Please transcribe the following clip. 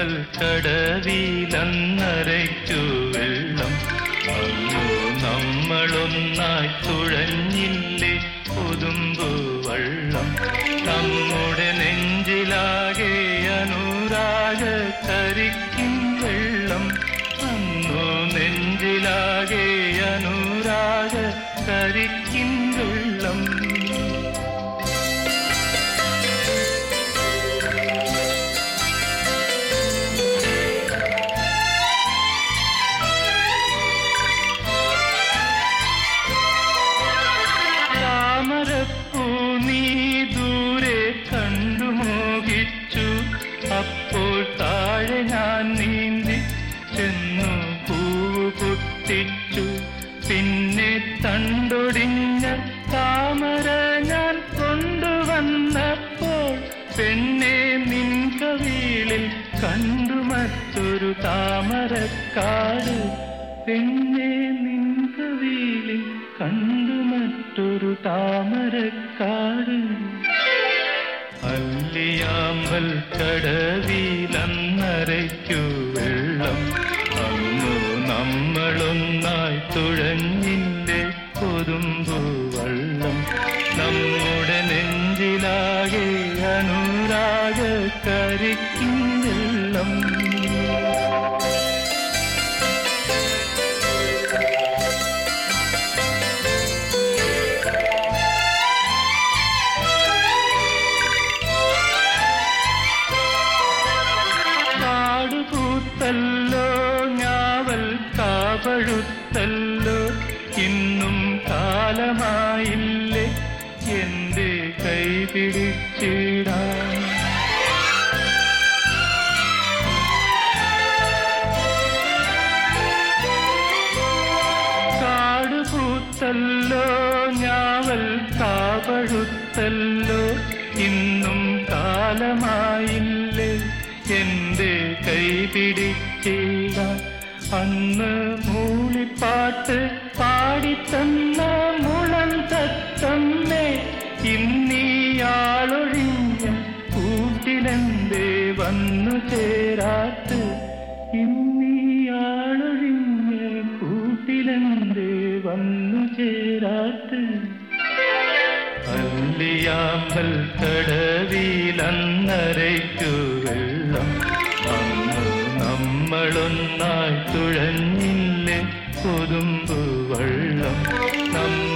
അല്ലിയാമ്പൽ കടവിലന്നരയ്ക്കു വെള്ളം അന്നു നമ്മളൊന്നായി തുഴഞ്ഞില്ലേ കൊതുമ്പു വള്ളം നമ്മുടെ നെഞ്ചിലാകെ അനുരാഗ കരിക്കും വെള്ളം അന്നു നെഞ്ചിലാകെ അനുരാഗ കരിക്കും വെള്ളം താമരപ്പൂ നീ ദൂരെ കണ്ടു മോഹിച്ചു അപ്പോൾ താഴെ ഞാൻ നീന്തി ചെന്നു പൂവ് പൊട്ടിച്ചു പിന്നെ തണ്ടൊടിഞ്ഞ താമര ഞാൻ കൊണ്ടുവന്നപ്പോൾ പെണ്ണെ നിൻ കവിളിൽ കണ്ടു മറ്റൊരു താമരക്കാട് പെണ്ണെ നിൻ കവിളിൽ കണ്ടു മറ്റൊരു താമരക്കാട് അല്ലിയാമ്പൽ കടവിലന്നരയ്ക്കു വെള്ളം അന്നു നമ്മളൊന്നായി തുഴഞ്ഞില്ലേ കൊതുമ്പു വള്ളം നമ്മുടെ നെഞ്ചിലാകെ അനുരാഗ കരിക്കും വെള്ളം പൂത്തല്ലോ ഞാവൽ കാപഴുത്തല്ലോ ഇന്നും കാലമായില്ലേ എന്റെ കൈ പിടിച്ചിടാൻ കാട് പൂത്തല്ലോ ഞാവൽ കാപഴുത്തല്ലോ ഇന്നും കാലമായില്ലേ എന്റെ കൈ പിടിച്ചിടാൻ അന്ന് മൂളിപ്പാട്ട് പാടിത്തന്ന മുളം തത്തമ്മേ ഇന്നീയാളൊഴിഞ്ഞ കൂട്ടിലെന്തേ വന്നു ചേരാത്ത് ഇന്നീയാളൊഴിഞ്ഞ കൂട്ടിലെന്തേ വന്നു ചേരാത്ത് അല്ലിയാമ്പൽ കടവിലന്നരയ്ക്കു വെള്ളം അന്നു നമ്മളൊന്നായി തുഴഞ്ഞില്ലേ കൊതുമ്പു വള്ളം